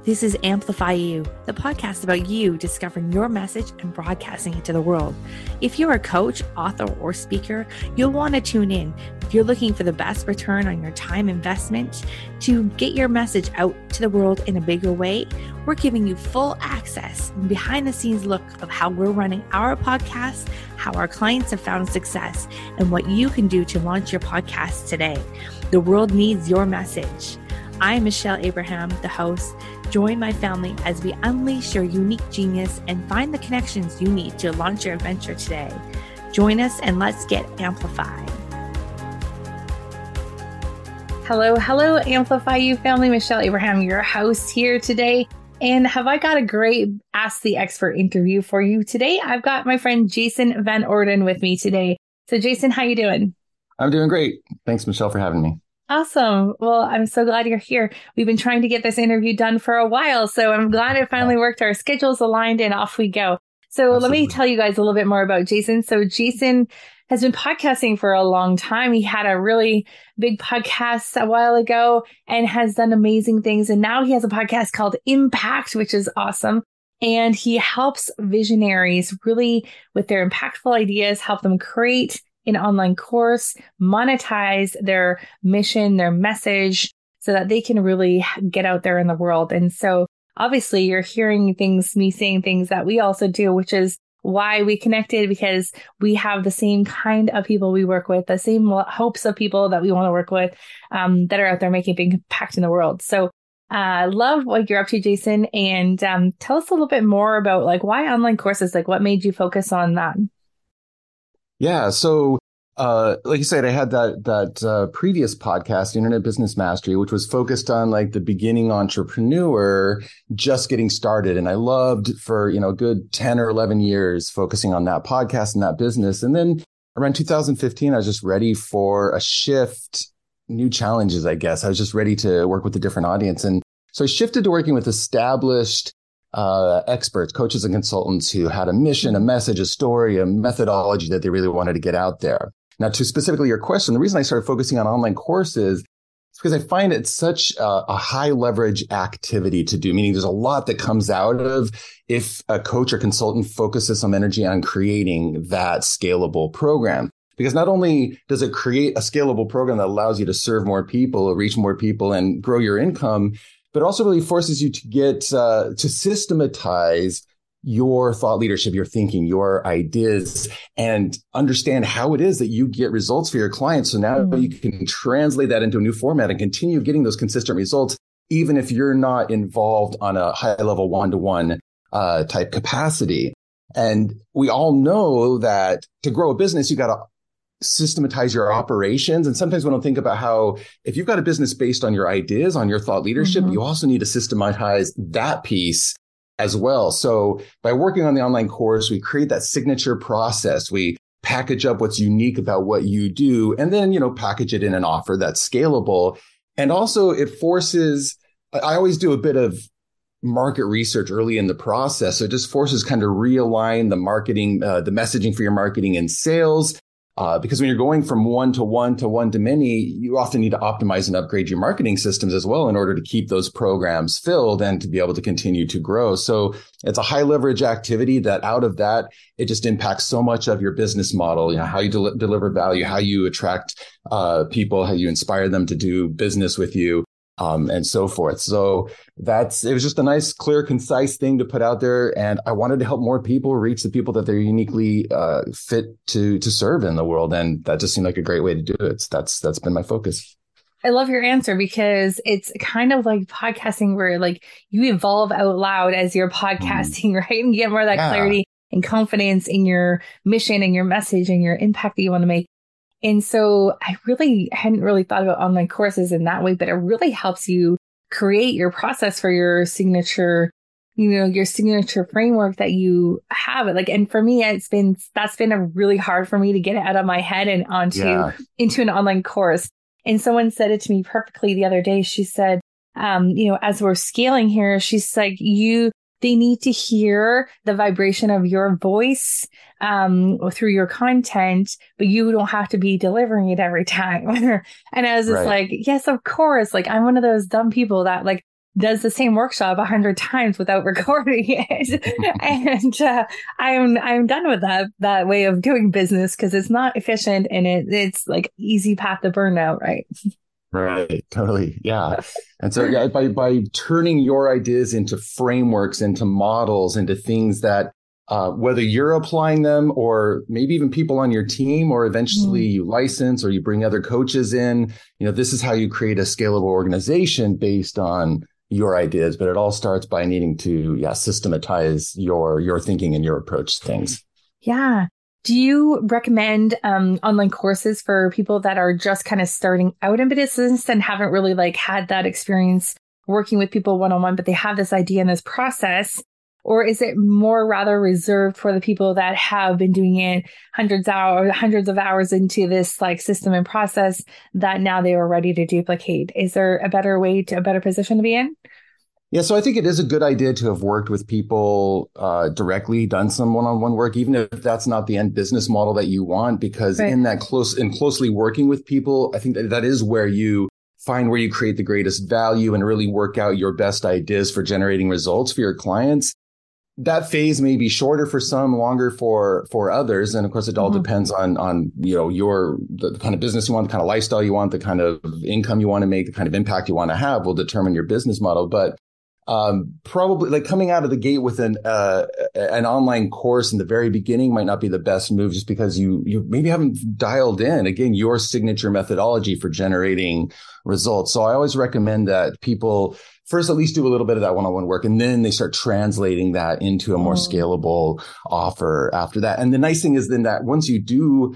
This is Amplify You, the podcast about you discovering your message and broadcasting it to the world. If you're a coach, author, or speaker, you'll want to tune in. If you're looking for the best return on your time investment to get your message out to the world in a bigger way, we're giving you full access and behind the scenes look of how we're running our podcast, how our clients have found success, and what you can do to launch your podcast today. The world needs your message. I'm Michelle Abraham, the host. Join my family as we unleash your unique genius and find the connections you need to launch your adventure today. Join us and let's get amplified. Hello, Amplify You family. Michelle Abraham, your host here today. And have I got a great Ask the Expert interview for you today? I've got my friend Jason Van Orden with me today. So Jason, how you doing? I'm doing great. Thanks, Michelle, for having me. Awesome. Well, I'm so glad you're here. We've been trying to get this interview done for a while, so I'm glad it finally worked. Our schedules aligned and off we go. So Let me tell you guys a little bit more about Jason. So Jason has been podcasting for a long time. He had a really big podcast a while ago and has done amazing things. And now he has a podcast called Impact, which is awesome. And he helps visionaries really with their impactful ideas, help them create an online course, monetize their mission, their message, so that they can really get out there in the world. And so obviously you're hearing things, me saying things that we also do, which is why we connected, because we have the same kind of people we work with, the same hopes of people that we want to work with that are out there making a big impact in the world. So love what you're up to, Jason. And tell us a little bit more about why online courses, what made you focus on that? Yeah. So, like you said, I had that previous podcast, Internet Business Mastery, which was focused on the beginning entrepreneur just getting started. And I loved for, a good 10 or 11 years focusing on that podcast and that business. And then around 2015, I was just ready for a shift, new challenges, I guess. I was just ready to work with a different audience. And so I shifted to working with established experts, coaches and consultants who had a mission, a message, a story, a methodology that they really wanted to get out there. Now, to specifically your question, the reason I started focusing on online courses is because I find it's such a high leverage activity to do, meaning there's a lot that comes out of if a coach or consultant focuses some energy on creating that scalable program. Because not only does it create a scalable program that allows you to serve more people, reach more people, and grow your income, but also really forces you to get to systematize your thought leadership, your thinking, your ideas, and understand how it is that you get results for your clients. So now you can translate that into a new format and continue getting those consistent results, even if you're not involved on a high level one-to-one type capacity. And we all know that to grow a business, you got to systematize your operations. And sometimes we don't think about how if you've got a business based on your ideas, on your thought leadership, you also need to systematize that piece as well. So by working on the online course, we create that signature process. We package up what's unique about what you do, and then, package it in an offer that's scalable. And also it forces, I always do a bit of market research early in the process. So it just forces kind of realign the marketing, the messaging for your marketing and sales. Because when you're going from one to many, you often need to optimize and upgrade your marketing systems as well in order to keep those programs filled and to be able to continue to grow. So it's a high leverage activity that out of that, it just impacts so much of your business model, how you deliver value, how you attract people, how you inspire them to do business with you. And so forth. So it was just a nice, clear, concise thing to put out there. And I wanted to help more people reach the people that they're uniquely fit to serve in the world. And that just seemed like a great way to do it. So that's been my focus. I love your answer because it's kind of like podcasting where you evolve out loud as you're podcasting, right? And you get more of that clarity and confidence in your mission and your message and your impact that you want to make. And so I really hadn't really thought about online courses in that way, but it really helps you create your process for your signature, your signature framework that you have. And for me, that's been a really hard for me to get it out of my head and into an online course. And someone said it to me perfectly the other day. She said, as we're scaling here, she's like, they need to hear the vibration of your voice through your content, but you don't have to be delivering it every time. And I was just yes, of course. I'm one of those dumb people that does the same workshop 100 times without recording it. And I'm done with that way of doing business because it's not efficient and it's like easy path to burnout, right? Right. Totally. Yeah. And so yeah, by turning your ideas into frameworks, into models, into things that whether you're applying them or maybe even people on your team, or eventually you license or you bring other coaches in, this is how you create a scalable organization based on your ideas. But it all starts by needing to systematize your thinking and your approach to things. Yeah. Do you recommend online courses for people that are just kind of starting out in business and haven't really like had that experience working with people one-on-one, but they have this idea and this process? Or is it more rather reserved for the people that have been doing it hundreds of hours into this like system and process that now they are ready to duplicate? Is there a better position to be in? Yeah, so I think it is a good idea to have worked with people directly, done some one-on-one work, even if that's not the end business model that you want, because in that closely working with people, I think that is where you find where you create the greatest value and really work out your best ideas for generating results for your clients. That phase may be shorter for some, longer for others. And of course, it all depends on the kind of business you want, the kind of lifestyle you want, the kind of income you want to make, the kind of impact you want to have will determine your business model. But probably like coming out of the gate with an online course in the very beginning might not be the best move, just because you maybe haven't dialed in, again, your signature methodology for generating results. So I always recommend that people first at least do a little bit of that one-on-one work, and then they start translating that into a more scalable offer after that. And the nice thing is then that once you do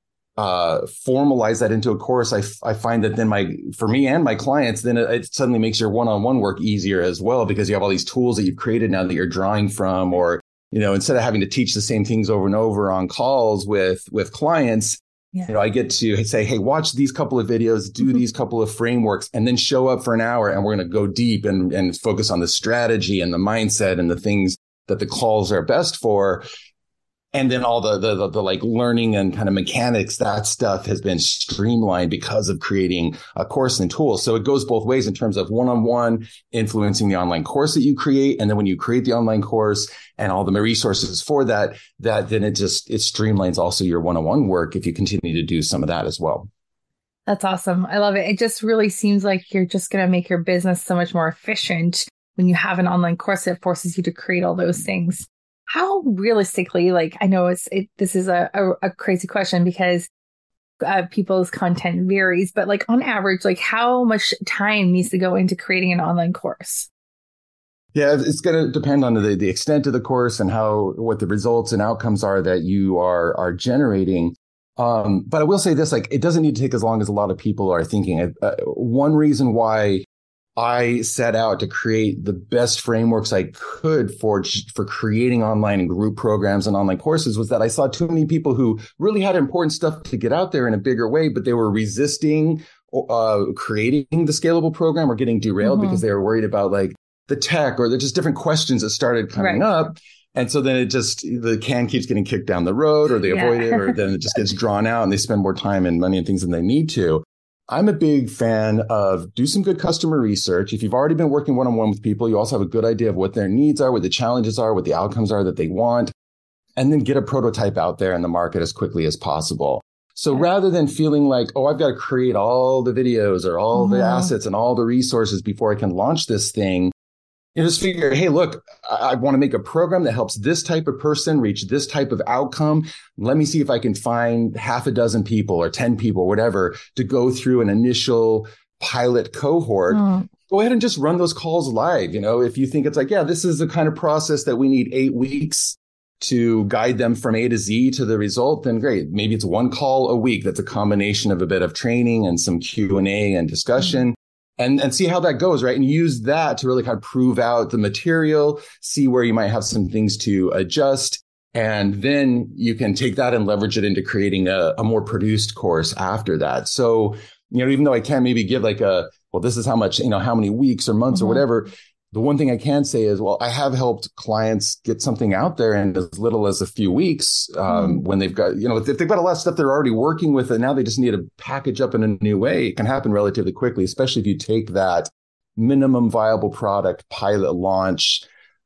formalize that into a course, I find that then for me and my clients, then it suddenly makes your one-on-one work easier as well, because you have all these tools that you've created now that you're drawing from, or, instead of having to teach the same things over and over on calls with clients, I get to say, hey, watch these couple of videos, do these couple of frameworks, and then show up for an hour and we're going to go deep and focus on the strategy and the mindset and the things that the calls are best for. And then all the like learning and kind of mechanics, that stuff has been streamlined because of creating a course and tools. So it goes both ways in terms of one-on-one influencing the online course that you create. And then when you create the online course and all the resources for that then it streamlines also your one-on-one work if you continue to do some of that as well. That's awesome. I love it. It just really seems like you're just going to make your business so much more efficient when you have an online course that forces you to create all those things. How realistically, like, I know this is a crazy question because people's content varies, but like on average, like how much time needs to go into creating an online course? Yeah, it's going to depend on the extent of the course and what the results and outcomes are that you are generating. But I will say this, like, it doesn't need to take as long as a lot of people are thinking. One reason why I set out to create the best frameworks I could for creating online and group programs and online courses was that I saw too many people who really had important stuff to get out there in a bigger way, but they were resisting creating the scalable program or getting derailed because they were worried about like the tech or just different questions that started coming up. And so then the can keeps getting kicked down the road, or they avoid it, or then it just gets drawn out and they spend more time and money and things than they need to. I'm a big fan of do some good customer research. If you've already been working one-on-one with people, you also have a good idea of what their needs are, what the challenges are, what the outcomes are that they want, and then get a prototype out there in the market as quickly as possible. So rather than feeling like, oh, I've got to create all the videos or all the assets and all the resources before I can launch this thing, you just figure, hey, look, I want to make a program that helps this type of person reach this type of outcome. Let me see if I can find half a dozen people or 10 people, whatever, to go through an initial pilot cohort. Go ahead and just run those calls live. If you think it's like, this is the kind of process that we need 8 weeks to guide them from A to Z to the result, then great. Maybe it's one call a week. That's a combination of a bit of training and some Q&A and discussion. And see how that goes, right? And use that to really kind of prove out the material, see where you might have some things to adjust. And then you can take that and leverage it into creating a more produced course after that. So, even though I can't maybe give like this is how much, how many weeks or months or whatever, the one thing I can say is, I have helped clients get something out there in as little as a few weeks when they've got, if they've got a lot of stuff they're already working with and now they just need to package up in a new way. It can happen relatively quickly, especially if you take that minimum viable product, pilot launch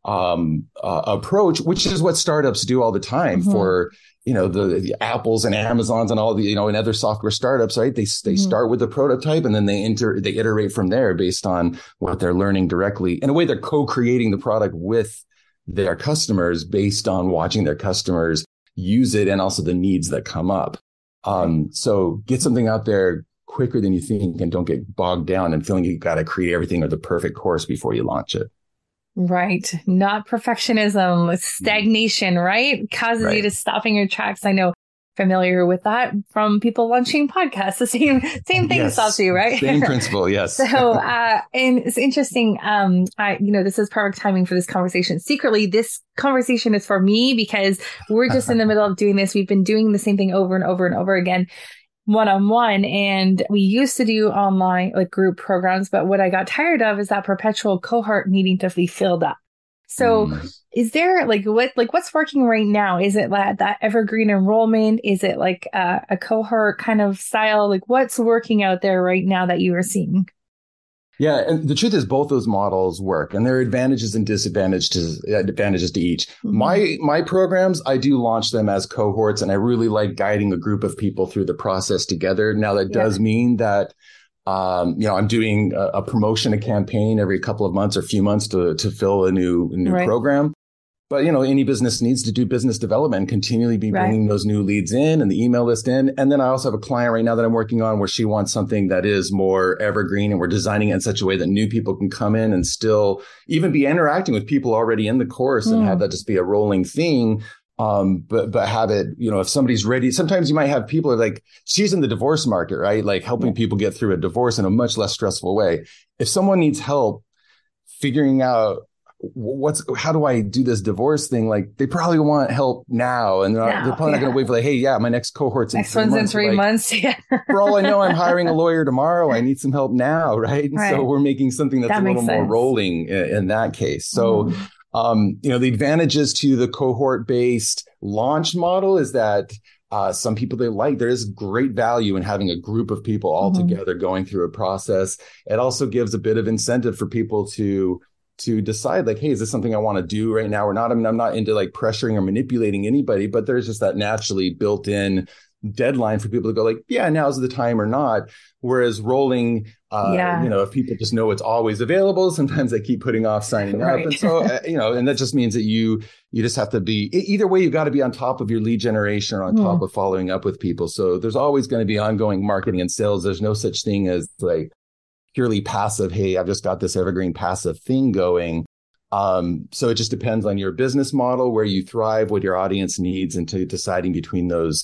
approach, which is what startups do all the time for, the Apples and Amazons and all the, and other software startups, right? They start with a prototype and then they iterate from there based on what they're learning directly. In a way, they're co-creating the product with their customers based on watching their customers use it and also the needs that come up. So get something out there quicker than you think and don't get bogged down and feeling you got to create everything or the perfect course before you launch it. Right. Not perfectionism, it's stagnation, right? Causes you to stop in your tracks. I know, familiar with that from people launching podcasts. The same thing stops you, right? Same principle. Yes. So, and it's interesting. This is perfect timing for this conversation. Secretly, this conversation is for me because we're just in the middle of doing this. We've been doing the same thing over and over and over again, one-on-one. And we used to do online, like group programs. But what I got tired of is that perpetual cohort needing to be filled up. So is there what's working right now? Is it that evergreen enrollment? Is it like a cohort kind of style? Like what's working out there right now that you are seeing? Yeah. And the truth is both those models work and there are advantages and disadvantages to each. My programs, I do launch them as cohorts and I really like guiding a group of people through the process together. Now that does mean that I'm doing a promotion, a campaign every couple of months or few months to fill a new program. But, any business needs to do business development and continually be bringing those new leads in and the email list in. And then I also have a client right now that I'm working on where she wants something that is more evergreen and we're designing it in such a way that new people can come in and still even be interacting with people already in the course and have that just be a rolling thing. But have it, if somebody's ready, sometimes you might have people like, she's in the divorce market, right? Like helping people get through a divorce in a much less stressful way. If someone needs help figuring out how do I do this divorce thing? Like they probably want help now. And they're probably not going to wait for like, hey, my next cohort's in 3 months. In 3 months. Yeah. For all I know, I'm hiring a lawyer tomorrow. I need some help now. Right. And so we're making something that's a little more rolling in that case. So, the advantages to the cohort-based launch model is that some people there is great value in having a group of people all together going through a process. It also gives a bit of incentive for people to decide like, hey, is this something I want to do right now or not? I mean, I'm not into like pressuring or manipulating anybody, but there's just that naturally built in deadline for people to go like, yeah, now's the time or not. Whereas rolling, if people just know it's always available, sometimes they keep putting off signing up. And so, and that just means that you just have to be, either way, you've got to be on top of your lead generation or on top of following up with people. So there's always going to be ongoing marketing and sales. There's no such thing as like purely passive. Hey, I've just got this evergreen passive thing going. So it just depends on your business model, where you thrive, what your audience needs, and to deciding between those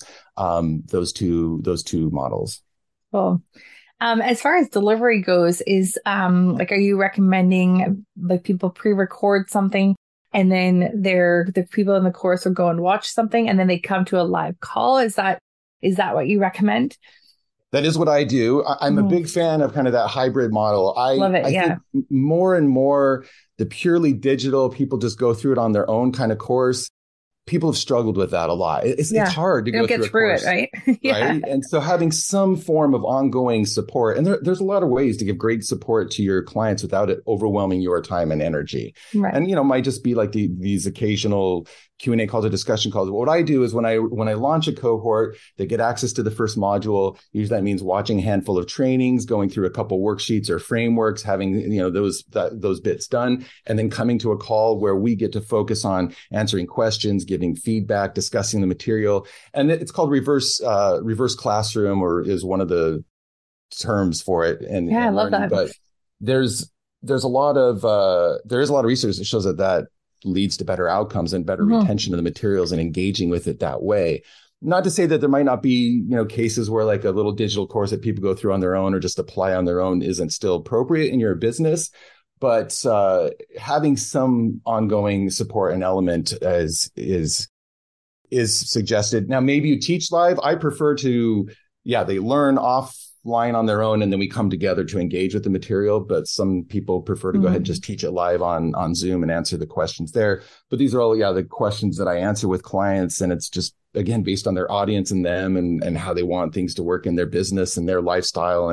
two models. Cool. As far as delivery goes, are you recommending like people pre-record something and then the people in the course will go and watch something and then they come to a live call? Is that what you recommend? That is what I do. I'm a big fan of kind of that hybrid model. I love it. I think more and more the purely digital, people just go through it on their own kind of course. People have struggled with that a lot. It's hard to go through it, right? Right. And so having some form of ongoing support, and there's a lot of ways to give great support to your clients without it overwhelming your time and energy. Right. And, might just be like these occasional Q&A calls or discussion calls. What I do is when I launch a cohort, they get access to the first module. Usually that means watching a handful of trainings, going through a couple worksheets or frameworks, having those bits done, and then coming to a call where we get to focus on answering questions, giving feedback, discussing the material. And it's called reverse classroom, or is one of the terms for it. And I love that. But there's a lot of research that shows that leads to better outcomes and better retention of the materials and engaging with it that way. Not to say that there might not be, cases where like a little digital course that people go through on their own or just apply on their own isn't still appropriate in your business. But having some ongoing support and element is suggested. Now, maybe you teach live. I prefer to, they learn offline on their own, and then we come together to engage with the material. But some people prefer to go ahead and just teach it live on Zoom and answer the questions there. But these are all, the questions that I answer with clients. And it's just, again, based on their audience and them and how they want things to work in their business and their lifestyle. And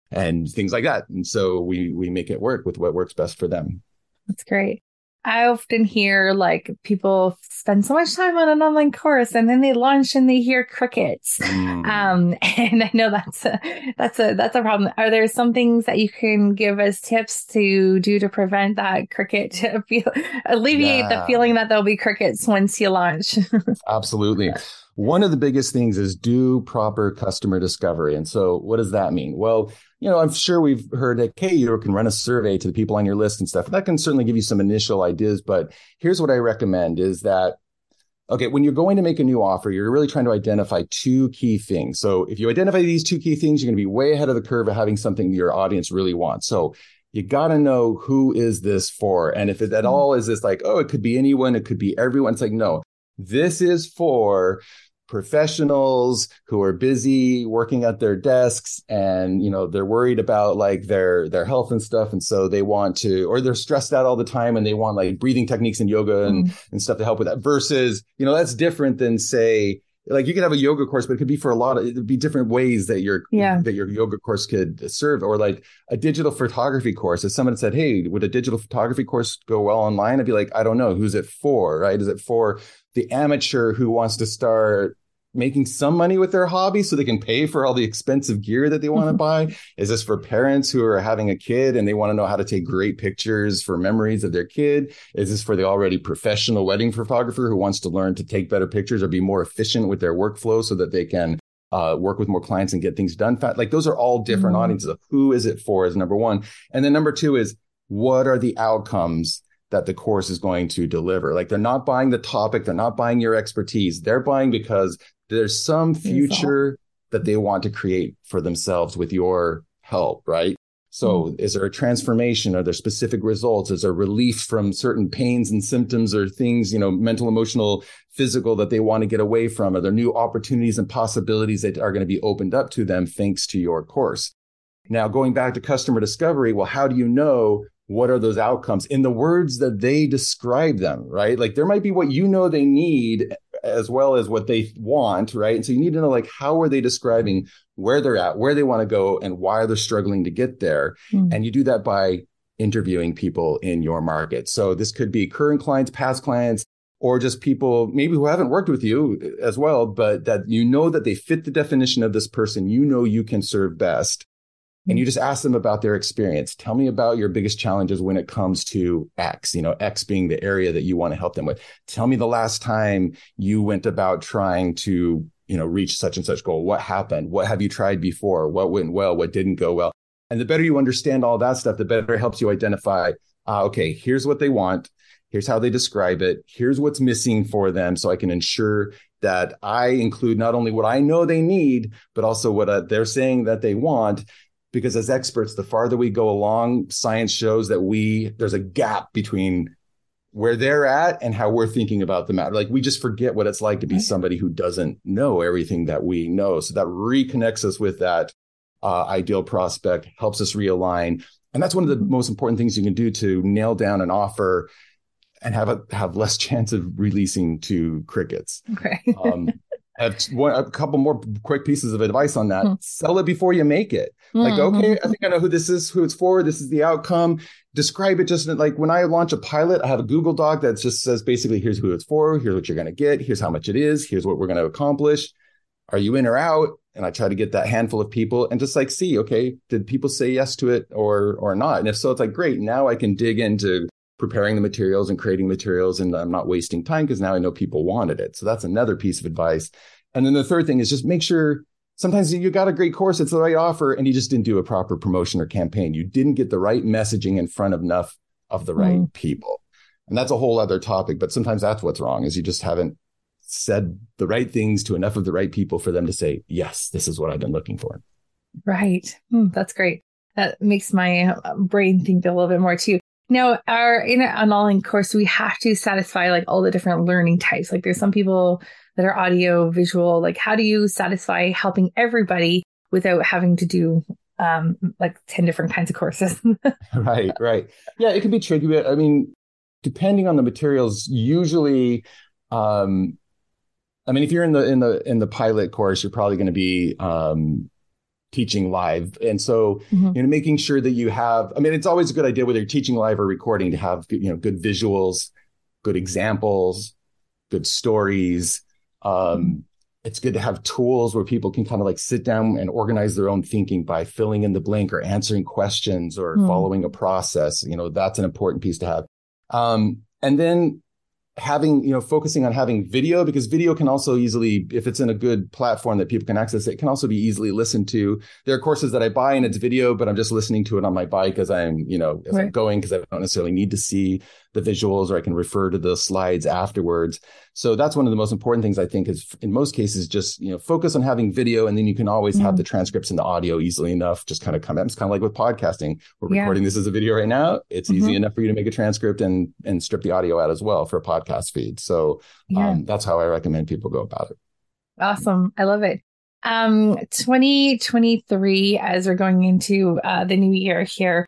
and things like that. And so we make it work with what works best for them. That's great. I often hear like people spend so much time on an online course and then they launch and they hear crickets. And I know that's a problem. Are there some things that you can give as tips to do to prevent that cricket, to alleviate the feeling that there'll be crickets once you launch? Absolutely. One of the biggest things is do proper customer discovery. And so what does that mean? Well, I'm sure we've heard that, hey, you can run a survey to the people on your list and stuff. That can certainly give you some initial ideas. But here's what I recommend is that, okay, when you're going to make a new offer, you're really trying to identify two key things. So if you identify these two key things, you're going to be way ahead of the curve of having something your audience really wants. So you got to know, who is this for? And if it at all is this like, oh, it could be anyone, it could be everyone. It's like, no, this is for professionals who are busy working at their desks and, they're worried about like their health and stuff. And so they want to, or they're stressed out all the time and they want like breathing techniques and yoga and stuff to help with that versus, that's different than say, like you could have a yoga course, but it could be for it'd be different ways that your yoga course could serve, or like a digital photography course. If someone said, hey, would a digital photography course go well online? I'd be like, I don't know. Who's it for? Right. Is it for the amateur who wants to start making some money with their hobby so they can pay for all the expensive gear that they want to buy? Is this for parents who are having a kid and they want to know how to take great pictures for memories of their kid? Is this for the already professional wedding photographer who wants to learn to take better pictures or be more efficient with their workflow so that they can work with more clients and get things done fast? Like those are all different audiences of who is it for is number one. And then number two is, what are the outcomes that the course is going to deliver? Like they're not buying the topic. They're not buying your expertise. They're buying because there's some future that they want to create for themselves with your help, right? So is there a transformation? Are there specific results? Is there relief from certain pains and symptoms or things, mental, emotional, physical that they want to get away from? Are there new opportunities and possibilities that are going to be opened up to them thanks to your course? Now, going back to customer discovery, well, how do you know what are those outcomes in the words that they describe them, right? Like there might be what they need as well as what they want, right? And so you need to know, like, how are they describing where they're at, where they want to go, and why they're struggling to get there. And you do that by interviewing people in your market. So this could be current clients, past clients, or just people maybe who haven't worked with you as well, but that that they fit the definition of this person you can serve best. And you just ask them about their experience. Tell me about your biggest challenges when it comes to X, X being the area that you want to help them with. Tell me the last time you went about trying to, reach such and such goal. What happened? What have you tried before? What went well? What didn't go well? And the better you understand all that stuff, the better it helps you identify, okay, here's what they want. Here's how they describe it. Here's what's missing for them. So I can ensure that I include not only what I know they need, but also what they're saying that they want. Because as experts, the farther we go along, science shows that there's a gap between where they're at and how we're thinking about the matter. Like we just forget what it's like to be somebody who doesn't know everything that we know. So that reconnects us with that ideal prospect, helps us realign. And that's one of the most important things you can do to nail down an offer and have less chance of releasing to crickets. Okay. I have a couple more quick pieces of advice on that. Sell it before you make it. Like, okay, I think I know who this is, who it's for. This is the outcome. Describe it just like when I launch a pilot, I have a Google Doc that just says basically, here's who it's for. Here's what you're going to get. Here's how much it is. Here's what we're going to accomplish. Are you in or out? And I try to get that handful of people and just like see, okay, did people say yes to it or not? And if so, it's like, great. Now I can dig into preparing the materials and creating materials, and I'm not wasting time because now I know people wanted it. So that's another piece of advice. And then the third thing is just make sure sometimes you got a great course, it's the right offer, and you just didn't do a proper promotion or campaign. You didn't get the right messaging in front of enough of the right people. And that's a whole other topic, but sometimes that's what's wrong is you just haven't said the right things to enough of the right people for them to say, yes, this is what I've been looking for. Right. That's great. That makes my brain think a little bit more too. Now, in an online course, we have to satisfy like all the different learning types. Like there's some people that are audio, visual. Like how do you satisfy helping everybody without having to do like 10 different kinds of courses? Right. Yeah, it can be tricky. But I mean, depending on the materials, usually, if you're in the pilot course, you're probably going to be teaching live. And so, making sure that you have, I mean, it's always a good idea whether you're teaching live or recording to have, good visuals, good examples, good stories. It's good to have tools where people can kind of like sit down and organize their own thinking by filling in the blank or answering questions or following a process. That's an important piece to have. And then having, focusing on having video, because video can also easily, if it's in a good platform that people can access, it can also be easily listened to. There are courses that I buy and it's video, but I'm just listening to it on my bike as I'm, as I'm going, because I don't necessarily need to see the visuals, or I can refer to the slides afterwards. So that's one of the most important things, I think, is in most cases, just, focus on having video, and then you can always have the transcripts and the audio easily enough, just kind of come out. It's kind of like with podcasting. We're recording this as a video right now. It's easy enough for you to make a transcript and strip the audio out as well for a podcast feed. So that's how I recommend people go about it. Awesome. I love it. 2023, as we're going into the new year here,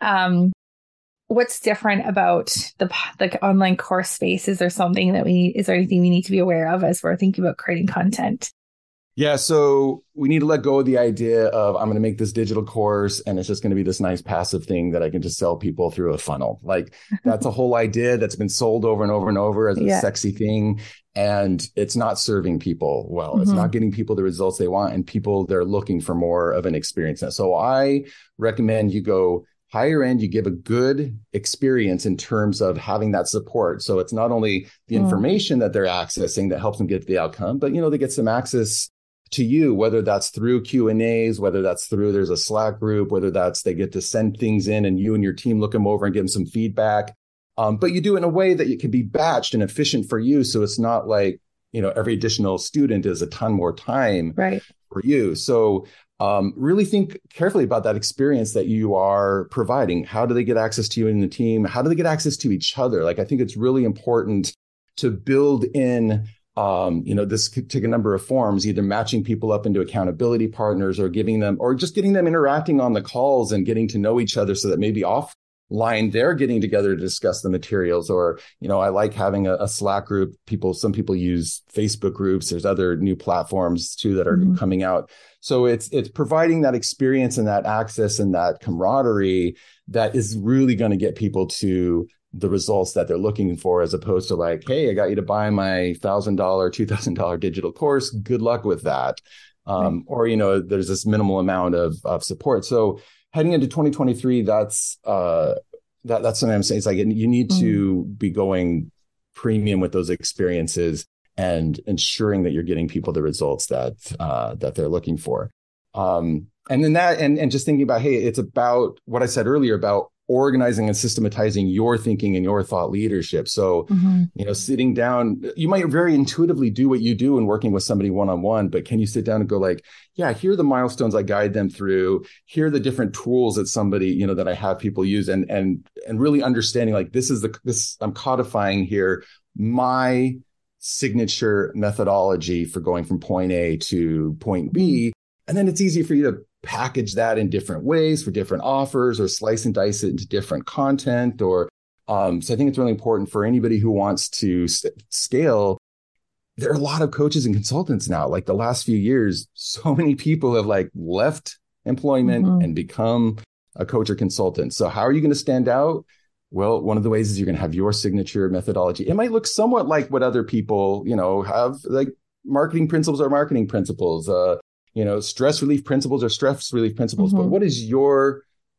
what's different about the online course space? Is there something that is there anything we need to be aware of as we're thinking about creating content? Yeah, so we need to let go of the idea of I'm going to make this digital course and it's just going to be this nice passive thing that I can just sell people through a funnel. Like that's a whole idea that's been sold over and over and over as a sexy thing. And it's not serving people well. It's not getting people the results they want, and people, they're looking for more of an experience. So I recommend you go higher end, you give a good experience in terms of having that support. So it's not only the information that they're accessing that helps them get the outcome, but they get some access to you, whether that's through Q&As, whether that's through there's a Slack group, whether that's they get to send things in and you and your team look them over and give them some feedback. But you do it in a way that it can be batched and efficient for you. So it's not like, every additional student is a ton more time for you. So really think carefully about that experience that you are providing. How do they get access to you and the team? How do they get access to each other? Like, I think it's really important to build in, this could take a number of forms, either matching people up into accountability partners or giving them, or just getting them interacting on the calls and getting to know each other so that maybe offline they're getting together to discuss the materials. Or, I like having a Slack group. Some people use Facebook groups. There's other new platforms too that are coming out. So it's providing that experience and that access and that camaraderie that is really going to get people to the results that they're looking for, as opposed to like, hey, I got you to buy my $1,000, $2,000 digital course. Good luck with that. Or, there's this minimal amount of support. So heading into 2023, that's something I'm saying. It's like, you need to be going premium with those experiences and ensuring that you're getting people the results that they're looking for. And then that, and just thinking about, hey, it's about what I said earlier about organizing and systematizing your thinking and your thought leadership. So, sitting down, you might very intuitively do what you do in working with somebody one-on-one, but can you sit down and go like, yeah, here are the milestones I guide them through. Here are the different tools that somebody, that I have people use, and really understanding like, this I'm codifying here my signature methodology for going from point A to point B. And then it's easy for you to package that in different ways for different offers, or slice and dice it into different content. Or so I think it's really important for anybody who wants to scale. There are a lot of coaches and consultants now. Like the last few years, so many people have like left employment and become a coach or consultant. So how are you going to stand out? Well, one of the ways is you're going to have your signature methodology. It might look somewhat like what other people, have, like marketing principles are marketing principles. Stress relief principles are stress relief principles. But what is your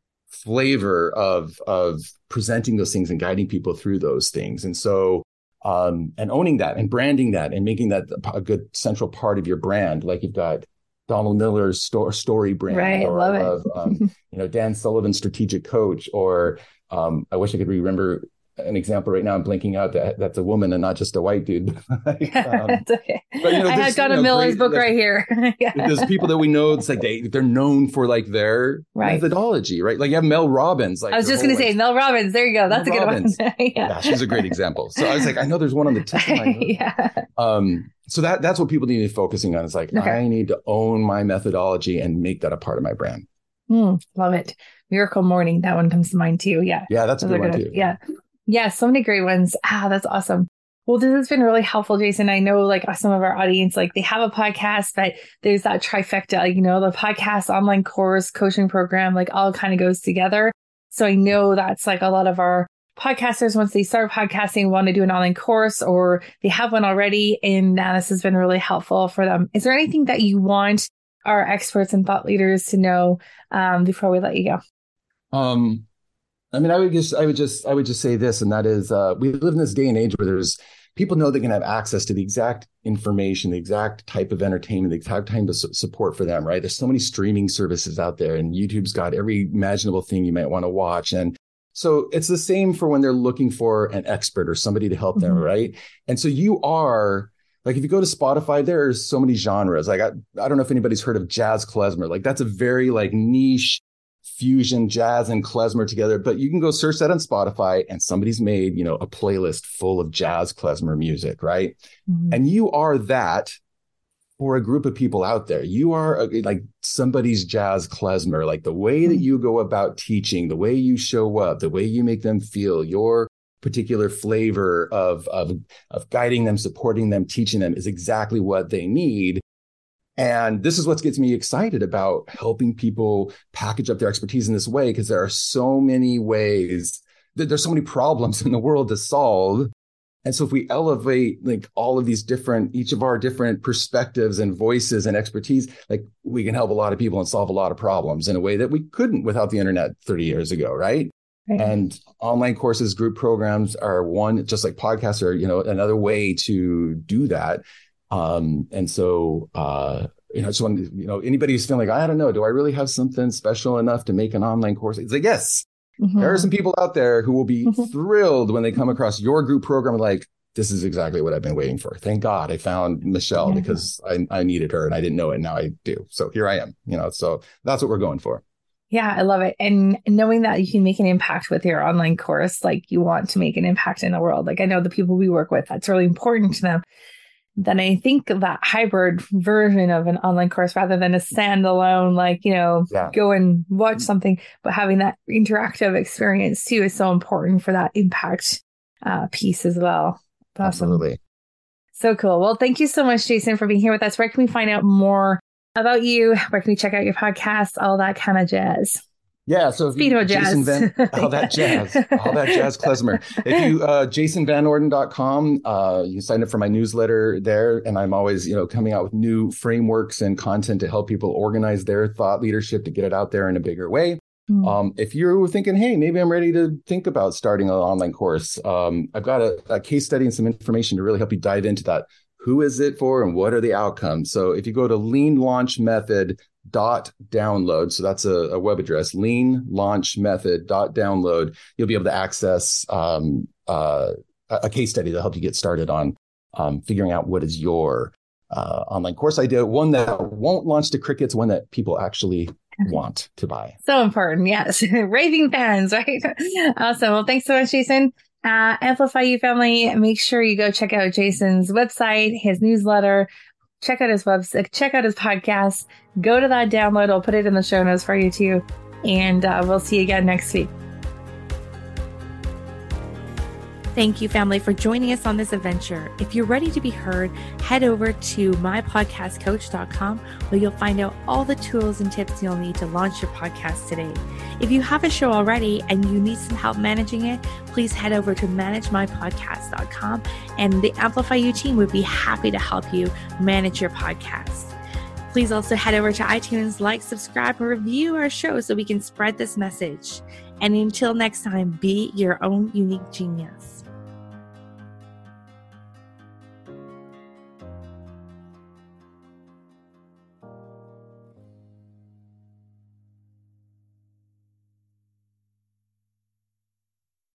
flavor of presenting those things and guiding people through those things? And so, and owning that and branding that and making that a good central part of your brand. Like you've got Donald Miller's story brand, right? Or I love it. Dan Sullivan's strategic coach, or I wish I could remember an example right now. I'm blinking out that's a woman and not just a white dude. It's okay. But, I have Donald Miller's book right here. There's people that we know. It's like they're known for like their methodology, right? Like you have Mel Robbins. Like I was just going to say Mel Robbins. There you go. That's Mel a good Robbins. One. Yeah, she's a great example. So I was like, I know there's one on the tip of my head. So that's what people need to be focusing on. Is like, I need to own my methodology and make that a part of my brand. Love it. Miracle Morning. That one comes to mind too. Yeah. Yeah, that's a good one too. Yeah. Yeah, so many great ones. That's awesome. Well, this has been really helpful, Jason. I know like some of our audience, like they have a podcast, but there's that trifecta, the podcast, online course, coaching program, like all kind of goes together. So I know that's like a lot of our podcasters, once they start podcasting, want to do an online course or they have one already. And this has been really helpful for them. Is there anything that you want our experts and thought leaders to know before we let you go? I mean, I would just say this, and that is, we live in this day and age where there's people know they can have access to the exact information, the exact type of entertainment, the exact type of support for them, right? There's so many streaming services out there, and YouTube's got every imaginable thing you might want to watch. And so it's the same for when they're looking for an expert or somebody to help them, right? And so you are, like, if you go to Spotify, there's so many genres. Like, I don't know if anybody's heard of jazz klezmer. Like, that's a very like niche fusion jazz and klezmer together, but you can go search that on Spotify and somebody's made, a playlist full of jazz klezmer music, right? And you are that for a group of people out there. You are like somebody's jazz klezmer, like the way that you go about teaching, the way you show up, the way you make them feel, your particular flavor of guiding them, supporting them, teaching them is exactly what they need. And this is what gets me excited about helping people package up their expertise in this way, because there are so many ways, there's so many problems in the world to solve. And so if we elevate like all of these each of our different perspectives and voices and expertise, like we can help a lot of people and solve a lot of problems in a way that we couldn't without the internet 30 years ago, right? And online courses, group programs are one, just like podcasts are, another way to do that. And so, just want anybody who's feeling like, I don't know, do I really have something special enough to make an online course? It's like, yes, there are some people out there who will be thrilled when they come across your group program. Like, this is exactly what I've been waiting for. Thank God I found Michelle because I needed her and I didn't know it. Now I do. So here I am, so that's what we're going for. Yeah, I love it. And knowing that you can make an impact with your online course, like you want to make an impact in the world. Like I know the people we work with, that's really important to them. Then I think that hybrid version of an online course rather than a standalone, go and watch something, but having that interactive experience too is so important for that impact piece as well. Awesome. Absolutely. So cool. Well, thank you so much, Jason, for being here with us. Where can we find out more about you? Where can we check out your podcast? All that kind of jazz. Yeah, so Speedo jazz. All that jazz klezmer. If you, jasonvanorden.com, you can sign up for my newsletter there. And I'm always, coming out with new frameworks and content to help people organize their thought leadership to get it out there in a bigger way. If you're thinking, hey, maybe I'm ready to think about starting an online course, I've got a case study and some information to really help you dive into that. Who is it for and what are the outcomes? So if you go to leanlaunchmethod.download, so that's a web address, leanlaunchmethod.download, you'll be able to access a case study to help you get started on figuring out what is your online course idea, one that won't launch to crickets, one that people actually want to buy. So important. Yes. Raving fans, right? Awesome. Well, thanks so much, Jason. Amplify You family. Make sure you go check out Jason's website, his newsletter, check out his website, check out his podcast, go to that download. I'll put it in the show notes for you too. And we'll see you again next week. Thank you, family, for joining us on this adventure. If you're ready to be heard, head over to mypodcastcoach.com, where you'll find out all the tools and tips you'll need to launch your podcast today. If you have a show already and you need some help managing it, please head over to managemypodcast.com, and the Amplify You team would be happy to help you manage your podcast. Please also head over to iTunes, like, subscribe, and review our show so we can spread this message. And until next time, be your own unique genius.